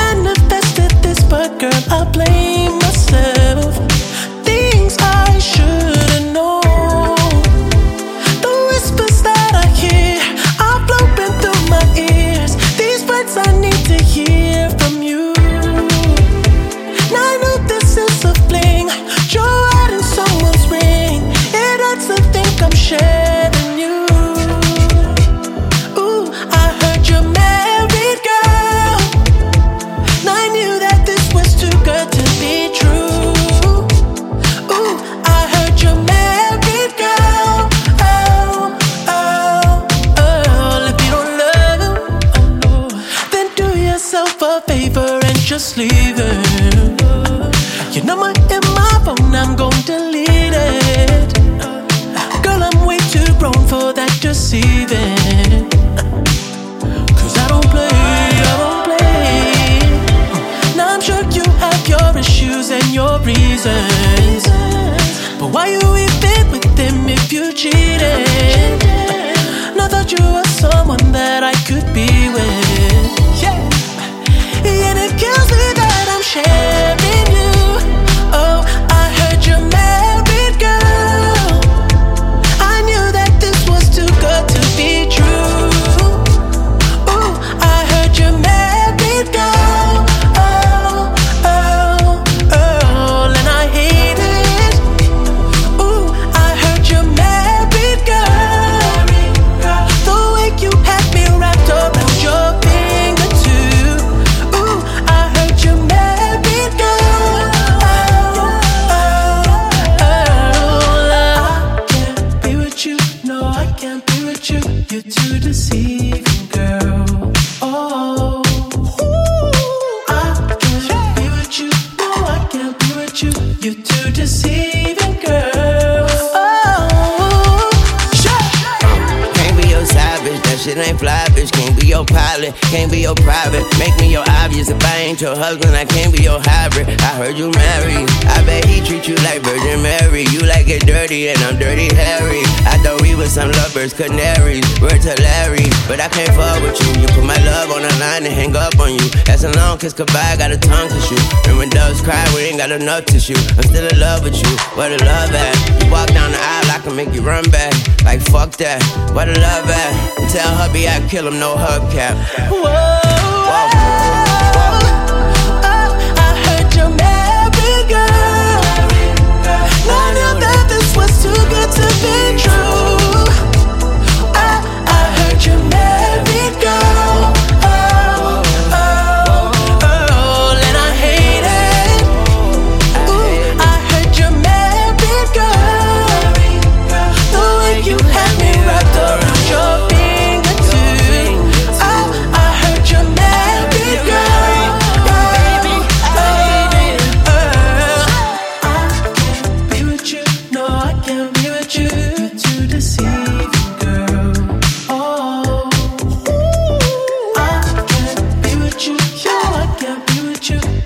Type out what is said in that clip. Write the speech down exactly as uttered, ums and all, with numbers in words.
manifested this, but girl, I blame myself. Things I should've known. The whispers that I hear are flowing through my ears. These words I need to hear from you. Now I know this is a fling. You're out in someone's ring. It hurts to think I'm sharing you. Ooh, I heard you're married, girl. Now I knew that this was too good to be true. Ooh, I heard you're married, girl. Oh, oh, oh. If you don't love him, oh no, then do yourself a favor and just leave him. Your number in my phone, I'm gon' delete it. Girl, I'm way too grown for that deceiving. Cause I don't play, I don't play. Now I'm sure you have your issues and your reasons, but why you even with him if you cheated? And I thought you were someone that I could be with. Yeah. And it kills me that I'm sharing you. Oh, I heard you're married, girl. I knew that this was too good to be true. Ooh, I heard you're married, girl. Oh, oh, oh, and I hate it. Ooh, I heard you're married, girl. The way you had me wrapped around your finger too. Ooh, I heard you're married, girl. Oh, oh, oh, I can't be with you. No, I can't be with you. You're too deceiving, girl. Oh, I can't be with you. No, I can't be with you. You're too deceiving, girl. Oh, Can't be your savage, that shit ain't fly, bitch. Can't be your pilot, can't be your private. Make me your obvious. If I ain't your husband, I can't be your hybrid. I heard you married. I bet he treat you like Virgin Mary. You like it dirty and I'm dirty Harry. I thought we were some lovers, canaries. Word to Larry, but I can't fuck with you. You put my love on the line and hang up on you. That's a long kiss goodbye, got a tongue to shoot. And when doves cry, we ain't got enough tissue. I'm still in love with you, where the love at? You walk down the aisle, I can make you run back. Like fuck that, where the love at? And tell hubby I kill him, no hubcap. whoa, whoa. Oh, I heard you're married, girl. Now I knew that this was too good to be true. I, I heard you're married, girl. Oh, oh, oh, and I hate it. Ooh, I heard you're married, girl. The way you had me wrapped around your finger too. I, I heard you're married, girl. I can't be with you. No, I can't be with you. You're too deceiving, girl. Oh, I can't be with you. No, I can't be with you.